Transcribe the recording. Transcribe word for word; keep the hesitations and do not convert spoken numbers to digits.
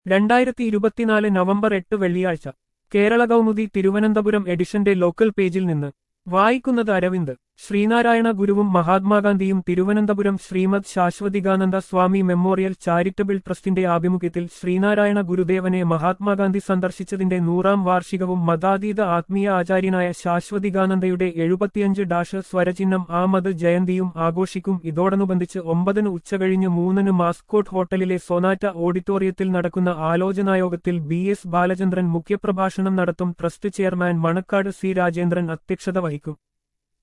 രണ്ടായിരത്തി ഇരുപത്തിനാല് നവംബർ എട്ട് വെള്ളിയാഴ്ച കേരള കൗമുദി തിരുവനന്തപുരം എഡിഷന്റെ ലോക്കൽ പേജിൽ നിന്ന് വായിക്കുന്നത് അരവിന്ദ്. ശ്രീനാരായണ ഗുരുവും മഹാത്മാഗാന്ധിയും തിരുവനന്തപുരം ശ്രീമദ് ശാശ്വതികാനന്ദ സ്വാമി മെമ്മോറിയൽ ചാരിറ്റബിൾ ട്രസ്റ്റിന്റെ ആഭിമുഖ്യത്തിൽ ശ്രീനാരായണ ഗുരുദേവനെ മഹാത്മാഗാന്ധി സന്ദർശിച്ചതിന്റെ നൂറാം വാർഷികവും മതാതീത ആത്മീയ ആചാര്യനായ ശാശ്വതികാനന്ദയുടെ എഴുപത്തിയഞ്ച് ഡാഷ് സ്വരചിഹ്നം ആമത് ജയന്തിയും ആഘോഷിക്കും. ഇതോടനുബന്ധിച്ച് ഒമ്പതിന് ഉച്ചകഴിഞ്ഞ് മൂന്നിന് മാസ്കോട്ട് ഹോട്ടലിലെ സൊനാറ്റ ഓഡിറ്റോറിയത്തിൽ നടക്കുന്ന ആലോചനായോഗത്തിൽ ബി എസ് ബാലചന്ദ്രൻ മുഖ്യപ്രഭാഷണം നടത്തും. Trust chairman Manakkad C Rajendran അധ്യക്ഷത വഹിക്കും.